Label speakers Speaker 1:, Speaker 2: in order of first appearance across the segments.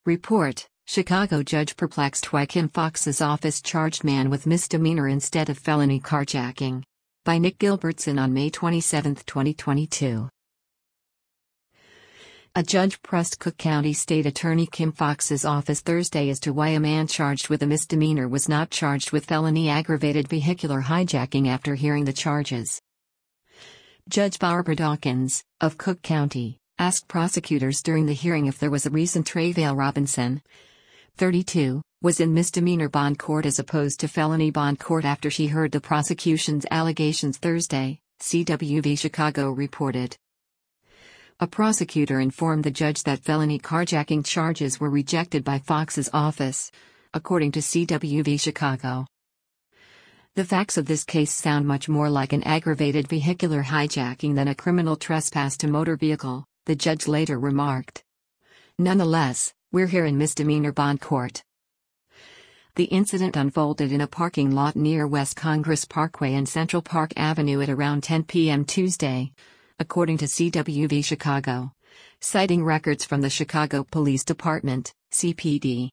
Speaker 1: Report: Chicago judge perplexed why Kim Foxx's office charged man with misdemeanor instead of felony carjacking. By Nick Gilbertson on May 27, 2022. A judge pressed Cook County State Attorney Kim Foxx's office Thursday as to why a man charged with a misdemeanor was not charged with felony aggravated vehicular hijacking after hearing the charges. Judge Barbara Dawkins, of Cook County, asked prosecutors during the hearing if there was a reason Travail Robinson, 32, was in misdemeanor bond court as opposed to felony bond court after she heard the prosecution's allegations Thursday, CWV Chicago reported. A prosecutor informed the judge that felony carjacking charges were rejected by Foxx's office, according to CWV Chicago. The facts of this case sound much more like an aggravated vehicular hijacking than a criminal trespass to motor vehicle, the judge later remarked. Nonetheless, we're here in misdemeanor bond court. The incident unfolded in a parking lot near West Congress Parkway and Central Park Avenue at around 10 p.m. Tuesday, according to CWV Chicago, citing records from the Chicago Police Department, CPD.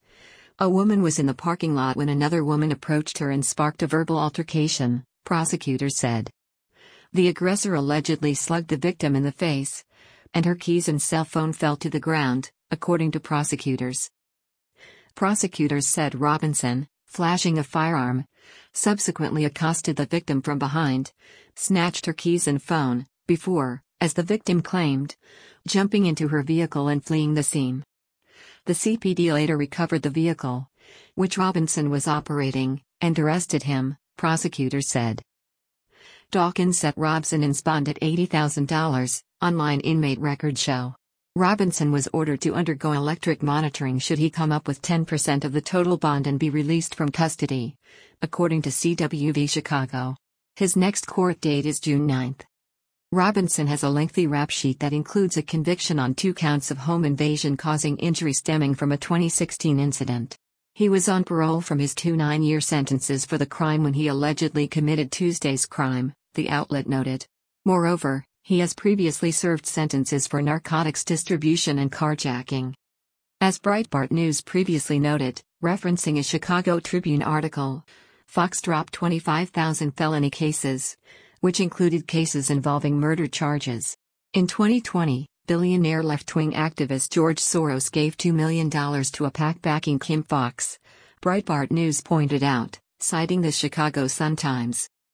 Speaker 1: A woman was in the parking lot when another woman approached her and sparked a verbal altercation, prosecutors said. The aggressor allegedly slugged the victim in the face, and her keys and cell phone fell to the ground, according to prosecutors. Prosecutors said Robinson, flashing a firearm, subsequently accosted the victim from behind, snatched her keys and phone, before, as the victim claimed, jumping into her vehicle and fleeing the scene. The CPD later recovered the vehicle, which Robinson was operating, and arrested him, prosecutors said. Dawkins set Robinson in bond at $80,000, online inmate records show. Robinson was ordered to undergo electric monitoring should he come up with 10% of the total bond and be released from custody, according to CWV Chicago. His next court date is June 9. Robinson has a lengthy rap sheet that includes a conviction on 2 counts of home invasion causing injury stemming from a 2016 incident. He was on parole from his 2 9-year sentences for the crime when he allegedly committed Tuesday's crime, the outlet noted. Moreover, he has previously served sentences for narcotics distribution and carjacking. As Breitbart News previously noted, referencing a Chicago Tribune article, Fox dropped 25,000 felony cases, which included cases involving murder charges. In 2020, billionaire left-wing activist George Soros gave $2 million to a PAC backing Kim Foxx, Breitbart News pointed out, citing the Chicago Sun-Times.